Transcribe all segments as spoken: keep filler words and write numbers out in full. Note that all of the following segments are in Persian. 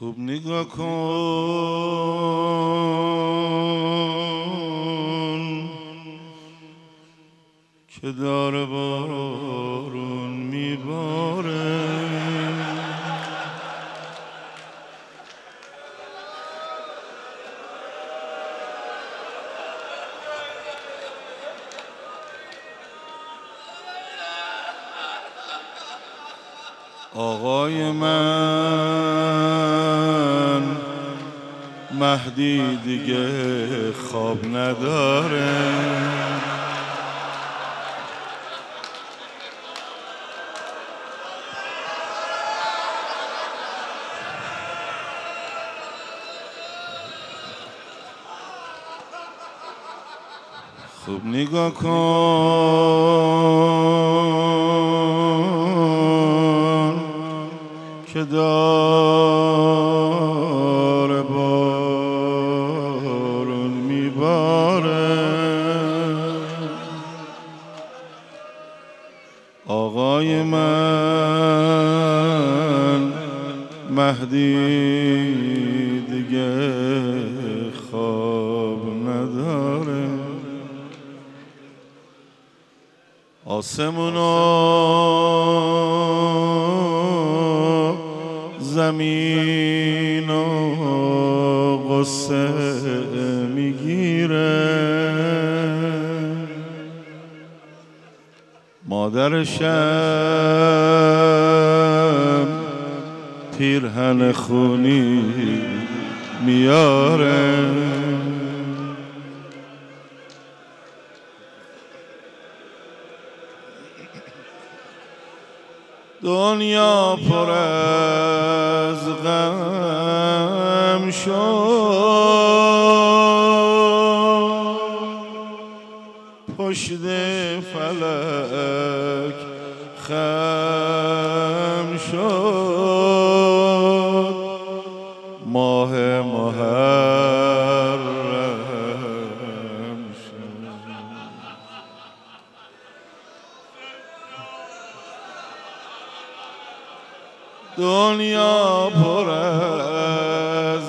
خوب نگاه کن که داره بارون میباره. آقای من مهدی دیگه خواب نداره. خوب نگاه کن که داره بارون میباره. آقای من مهدی دیگه خواب نداره. آسمون و زمین و غصه میگیره. مادرشم پیرهن خونی میاره. دنیا پر از غم شد، پشت فلک خم شد. ماه محرم شد. دنیا پر از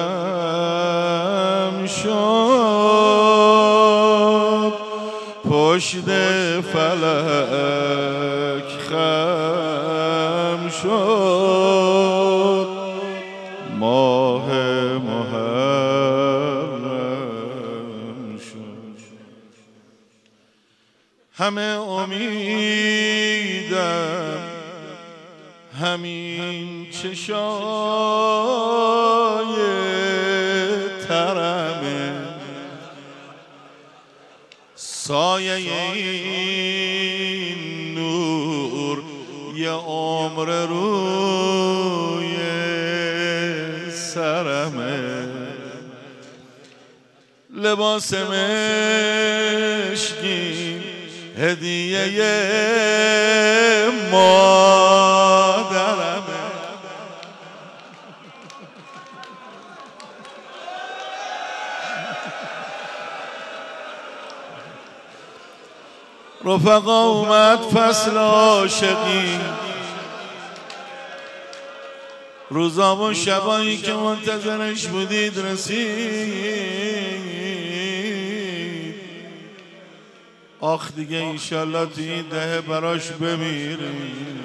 غم شد، پشت فلک خم شد. ماه محرم شد. همه امیدم همین چشای ترمه، سایه این نور یه عمر روی سرمه. لباس مشکین هدیه مادرمه. رفقا اومد فصل عاشقی، روزا و شبایی که منتظرش بودید رسید. آخ دیگه ایشالله تو این دهه براش بمیریم.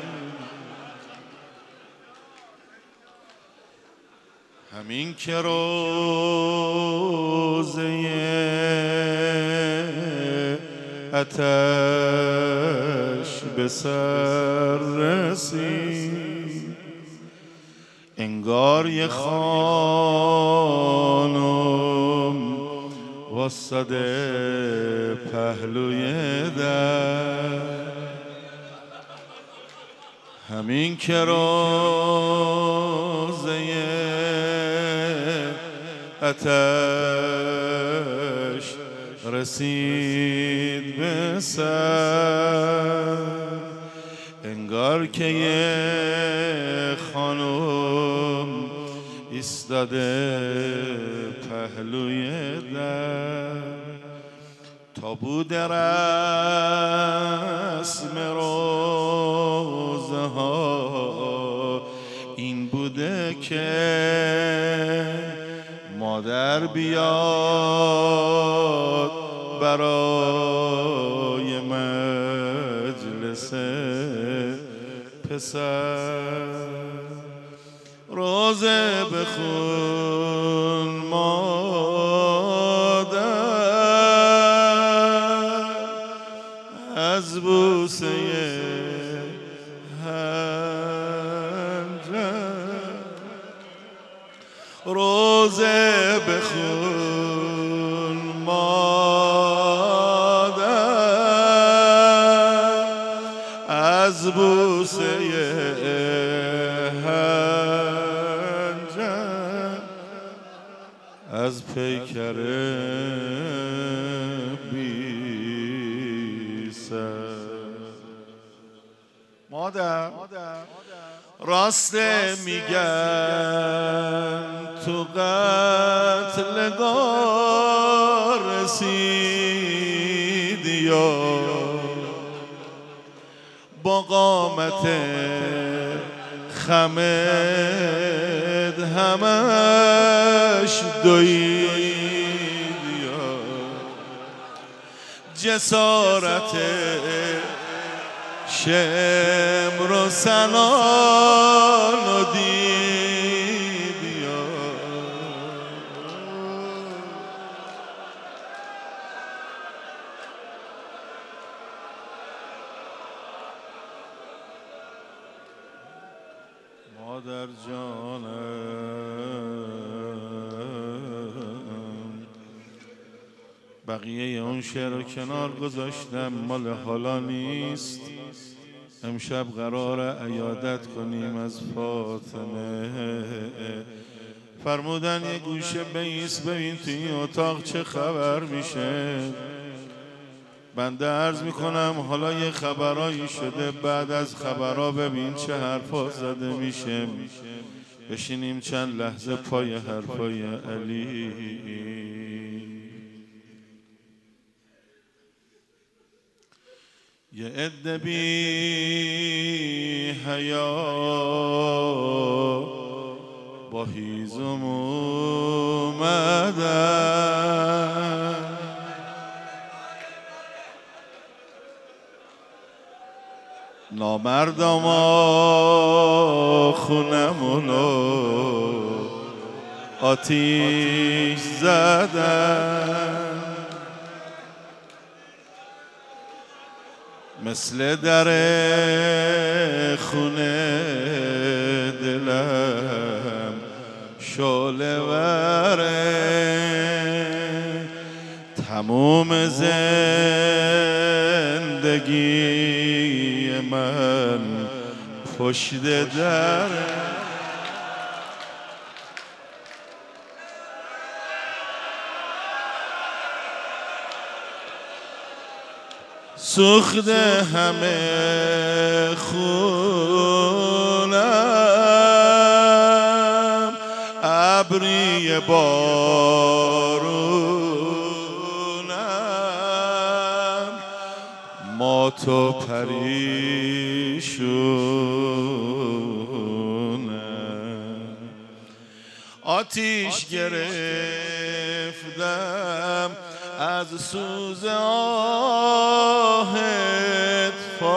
همین که روزه آتش به سر رسید، انگار یه خانم واسطه پهلوی در. همین که روزه آتش رسید به سر، انگار که یه خانم ایستاده پهلوی در. تا بوده رسم روزه ها این بوده که مادر بیاد برای مجلس پسر، روزه بخون مادر از بوسه روزه بخون مادر از بوسه هنجر، از پیکر بی سر. مادر راست میگن تو قتلگاه رسیدی یا با قامت خمد همش دویدی یا جسارت شمر و سنان و دیدی یا مادر جانم. بقیه اون شعر رو کنار گذاشتم، مال حالا نیست. امشب قراره عیادت کنیم از فاطمه. فرمودن یه گوشه بیست ببین تو این اتاق چه خبر میشه. بنده عرض میکنم حالا یه خبرایی شده، بعد از خبرها ببین چه حرفا زده میشه. بشینیم چند لحظه پای حرفای علی. یه عده بی حیا با هیزم اومدن، نامردما خونمونو آتیش زدن، مثل در خونه دلم شعله وره، تموم زندگی من پشت دره. سوخته همه خونم، ابری بارونم، مات و پریشونم. آتیش گرفتم از سوز آهت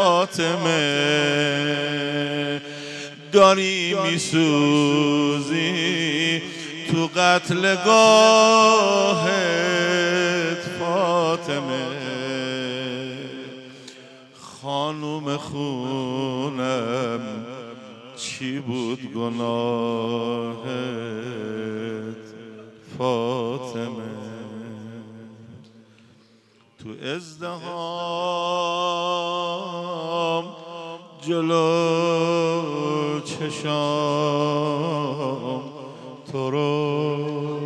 فاطمه، داری میسوزی تو قتلگاهت فاطمه. خانوم خونم چی بود گناهت فاطمه؟ تو ازدهام جلو چشام تو رو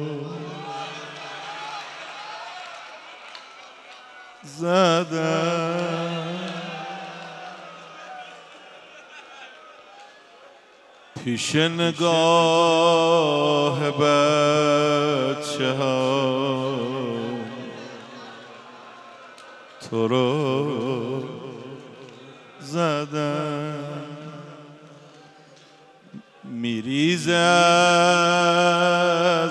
زدم، پیش نگاه بچه ها تو رو زدم. میریزه از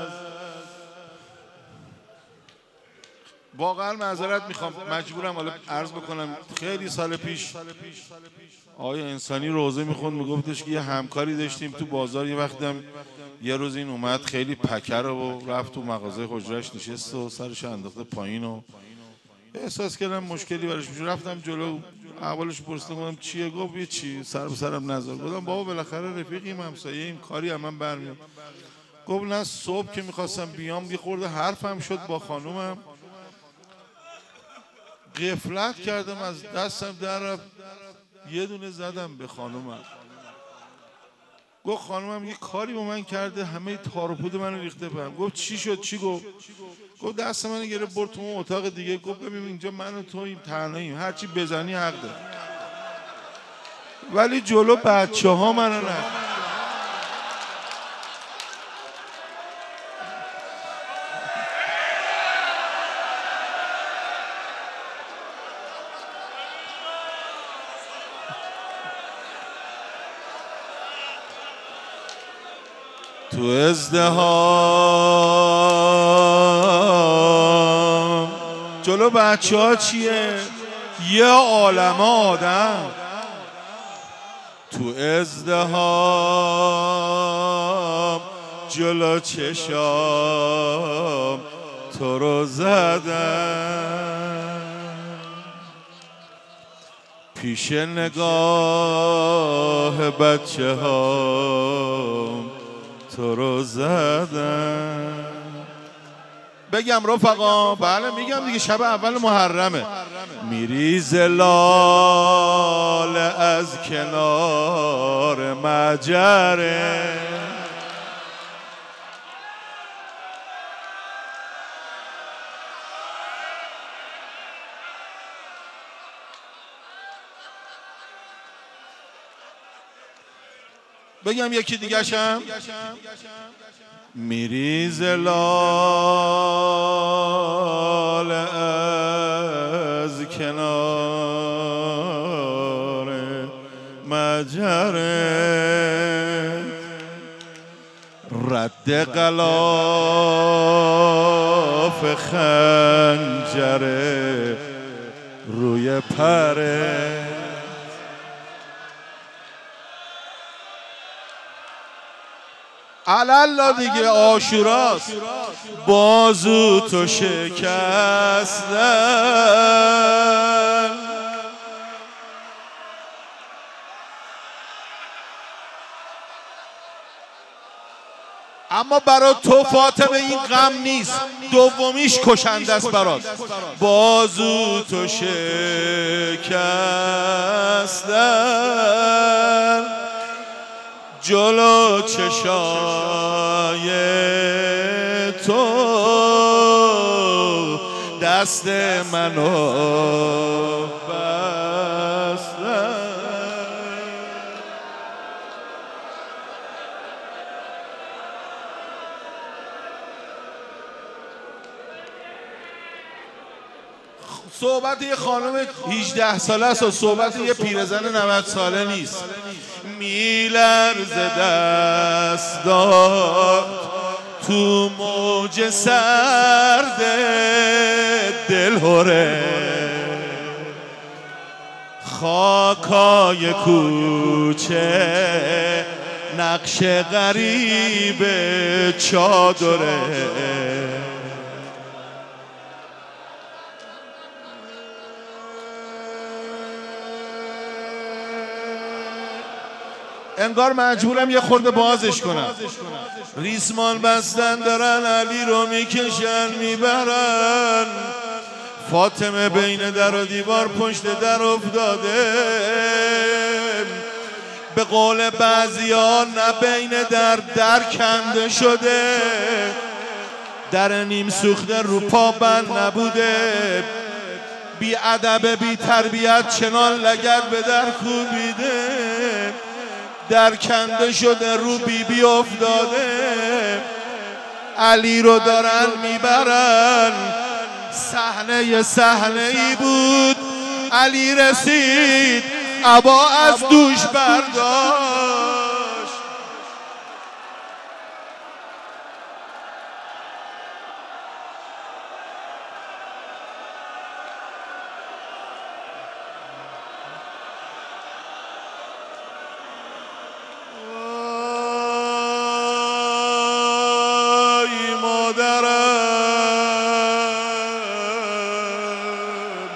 واقعا معذرت میخوام، مجبورم حالا عرض بکنم. خیلی سال پیش آقای انسانی روزه میخوند، میگفتش که یه همکاری داشتیم تو بازار. یه وقتم یه روز این اومد خیلی پکر و رفت تو مغازه حجرش نشست و سرش انداخته پایین و احساس کردم مشکلی براش میشه. رفتم جلو اولش پرسیدم گفتم چیه؟ گفت یه چی، سر به سرم نذار. گفتم بابا بالاخره رفیقیم، همسایه ایم، کاری هم من برمیاد. گفت نه، صبح که میخواستم بیام یه خورده حرفم شد با خانومم، غفلت کردم از دستم در رفت، یه دونه زدم به خانومم. گفت خانومم یه کاری با من کرده، همه تار و پود منو ریخته بهم. گفت چی شد؟ چی گفت؟ گفت دست منو گرفت برد تو اون اتاق دیگه. گفت ببین اینجا من و توییم، تنهاییم، هر چی بزنی حق داری، ولی جلو بچه ها منو نکن. تو ازدهام جلو بچه ها چیه؟ یه عالمه آدم. تو ازدهام جلو چشام تو رو زدم، پیش نگاه بچه ها تو رو زدم. بگم رفقا؟ بله میگم دیگه، شب اول محرمه. میریز لاله از کنار مجره، بگم یکی دیگه شم. میریز لاله از کنار مجره، رد غلاف خنجره روی پره. علالا دیگه عاشوراست، بازو تو شکستن، اما برا تو فاطمه این غم نیست، دومیش کشنده است برات. بازو تو شکستن، جلو چشای تو دست منو بستن. صحبت یه خانم هجده ساله است و صحبت یه پیرزن نود ساله نیست. میلرزه دستات تو موج سرد دلهره، خاکای کوچه نقش غریب چادره، انگار مجبورم یه خورده بازش کنم. ریسمان بستن دارن، علی رو میکشن میبرن، فاطمه بین در و دیوار پشت در افتاده. به قول بعضیا نه بین در در کنده شده، در نیم سوخته رو پا بند نبوده، بی ادب بی تربیت چنان لگد به در کوبیده، در کنده شده رو بی بی افتاده. علی رو دارن میبرن، صحنه صحنه ای بود. علی رسید عبا از دوش برداشت، مادرم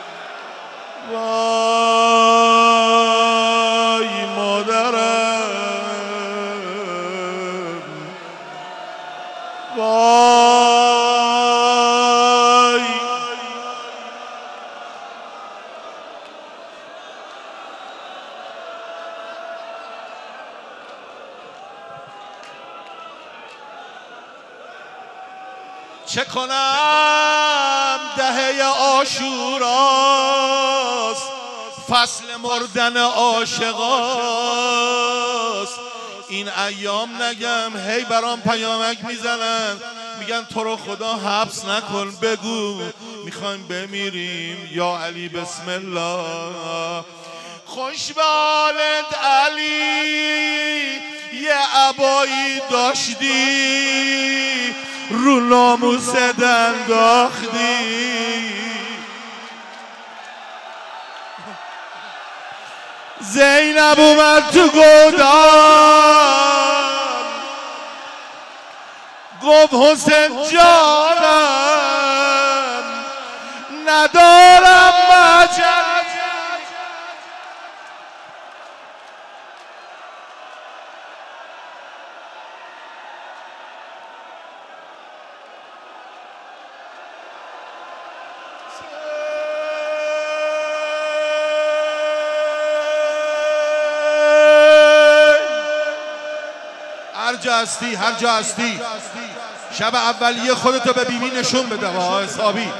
وای مادرم وای چه کنم دهه عاشوراست فصل مردن عاشقاست این ایام نگم هی برام پیامک میزنن میگن تو رو خدا حبس نکن بگو میخوایم بمیریم یا علی بسم الله خوش به حالت علی یه عبایی داشتی رو ناموست انداختی زینب اومد تو گودال گفت حسین جانم ندارم مجل هر جا هستی هر جا هستی شب اولیه خودتو به بیبی نشون بده با حسابی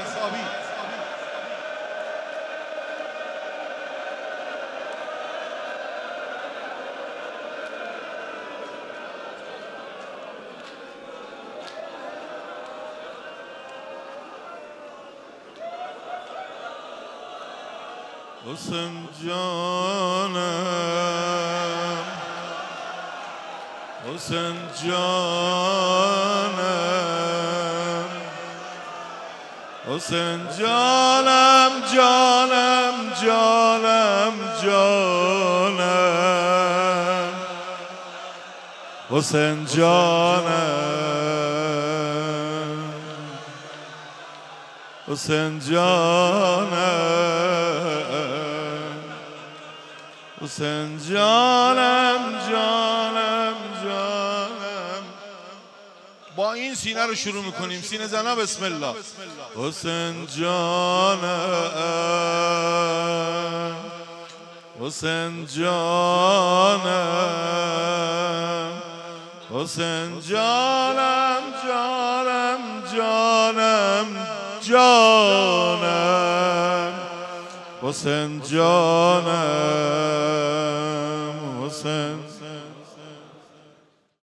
حسین جانم حسین جانم حسین جانم جانم جانم جانم حسین جانم حسین جانم حسین جانم جانم جانم با این سینه رو شروع میکنیم سینه زنا بسم الله حسین جانم حسین جانم حسین جانم جانم جانم جانم حسین جانم حسین